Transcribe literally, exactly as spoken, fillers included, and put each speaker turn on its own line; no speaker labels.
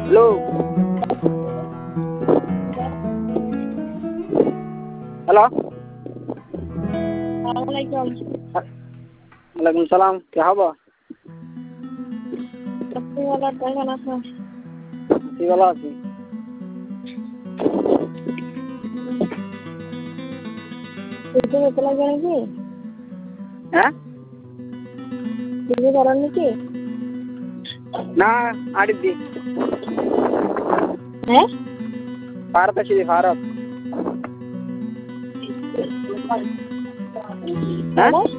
Hello, hello,
वालेकुम।
वालेकुम सलाम। क्या खबर?
सबसे वाला केमन আছো?
কি ভালো আছি।
তুমি চলে গেলে নাকি?
হ্যাঁ?
তুমি করেন নাকি?
না, আড়িদি।
হ্যাঁ?
ভারত আছি, ভারত। হ্যাঁ?